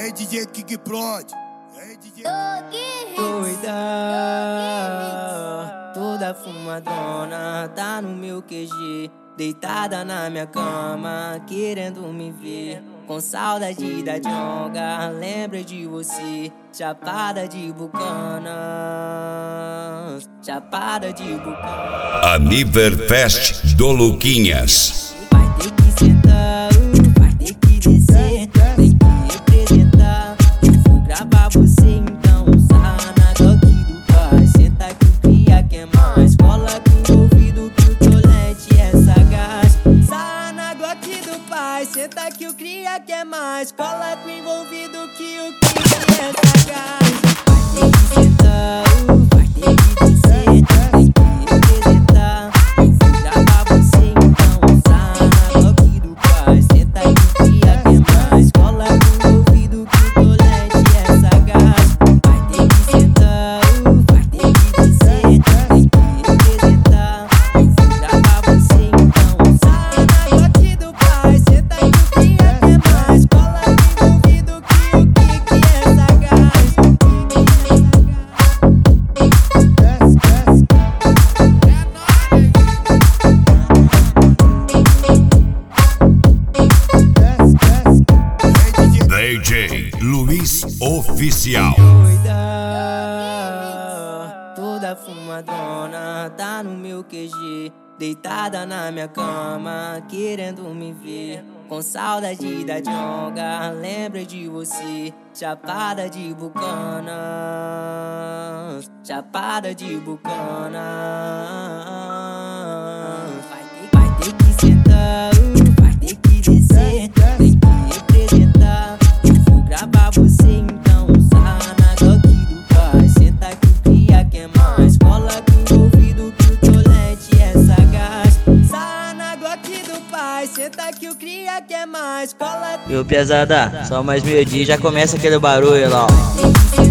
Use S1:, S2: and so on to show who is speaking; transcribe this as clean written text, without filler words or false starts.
S1: aí, DJ King Prod. E aí, DJ
S2: Doida, toda fumadona, tá no meu QG, deitada na minha cama, querendo me ver. Com saudade da jonga, lembra de você, chapada de bucana, chapada de bucana.
S3: Aniverfest do Luquinhas.
S2: Vai ter que sentar, vai ter que descer, tem que representar. Eu vou gravar você, então sarra na Glock do pai. Senta que o cria quer mais, cola com o ouvido que o tolete é sagaz. Sarra na Glock do pai, senta que o cria quer mais, cola com o envolvido que o cria é sagaz. Vai ter que sentar, vai ter que descer, tem que representar. Eu vou gravar você, então sarra na Glock do pai. Senta que o cria quer mais, cola com o ouvido que o tolete é sagaz. Vai ter que sentar, vai ter que descer, tem que representar. Eu vou gravar você, então sarra na Glock do pai. Senta que o cria quer mais, cola com o envolvido que o que é sagaz.
S3: DJ Luiz Oficial.
S2: Doida, toda fumadona, tá no meu QG, deitada na minha cama, querendo me ver. Com saudade da jonga, lembra de você, chapada de bucana, chapada de bucana. Vai ter que sentar, vai ter que descer, tem que representar. Eu vou gravar você, então sarra na Glock do pai. Senta que o cria quer mais, cola com o ouvido que o tolete é sagaz. Sarra na Glock do pai, senta que o cria quer mais, cola com...
S4: Viu, pesada? Só mais meio dia já começa aquele barulho lá, ó.
S2: Tem que